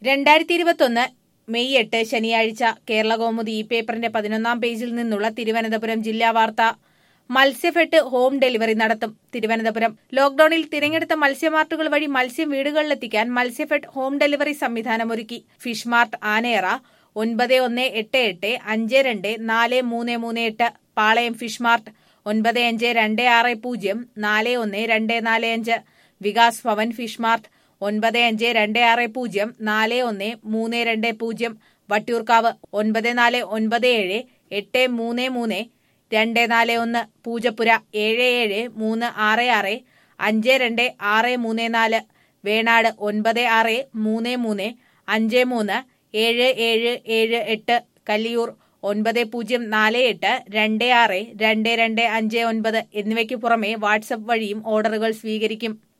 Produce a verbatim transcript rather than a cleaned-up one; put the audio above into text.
രണ്ടായിരത്തി ഇരുപത്തൊന്ന് മെയ് എട്ട് ശനിയാഴ്ച കേരളകൗമുദി ഈ പേപ്പറിന്റെ പതിനൊന്നാം പേജിൽ നിന്നുള്ള തിരുവനന്തപുരം ജില്ലാ വാർത്ത. മത്സ്യഫെഡ് ഹോം ഡെലിവറി നടത്തും. തിരുവനന്തപുരം. ലോക്ഡൌണിൽ തിരഞ്ഞെടുത്ത മത്സ്യമാർട്ടുകൾ വഴി മത്സ്യം വീടുകളിലെത്തിക്കാൻ മത്സ്യഫെഡ് ഹോം ഡെലിവറി സംവിധാനമൊരുക്കി. ഫിഷ് മാർട്ട് ആനയറ ഒൻപത് ഒന്ന് എട്ട് എട്ട് അഞ്ച് രണ്ട് നാല് മൂന്ന് മൂന്ന് എട്ട്, പാളയം ഫിഷ് മാർട്ട് ഒൻപത് അഞ്ച് രണ്ട് ആറ് പൂജ്യം നാല് ഒന്ന് രണ്ട് നാല് അഞ്ച്, വികാസ് ഭവൻ ഫിഷ് മാർട്ട് ഒൻപത് അഞ്ച് രണ്ട് ആറ് പൂജ്യം നാല് ഒന്ന് മൂന്ന് രണ്ട് പൂജ്യം, വട്ടിയൂർക്കാവ് ഒൻപത് നാല് ഒൻപത് ഏഴ് എട്ട് മൂന്ന് മൂന്ന് രണ്ട് നാല് ഒന്ന്, പൂജപ്പുര ഏഴ് ഏഴ് മൂന്ന് ആറ് ആറ് അഞ്ച് രണ്ട് ആറ് മൂന്ന് നാല്, വേണാട് ഒൻപത് ആറ് മൂന്ന് മൂന്ന് അഞ്ച് മൂന്ന് ഏഴ് ഏഴ് ഏഴ് എട്ട്, കല്ലിയൂർ ഒൻപത് പൂജ്യം നാല് എട്ട് രണ്ട് ആറ് രണ്ട് രണ്ട് അഞ്ച് ഒൻപത് എന്നിവയ്ക്കു പുറമെ വാട്സ്ആപ്പ് വഴിയും ഓർഡറുകൾ സ്വീകരിക്കും.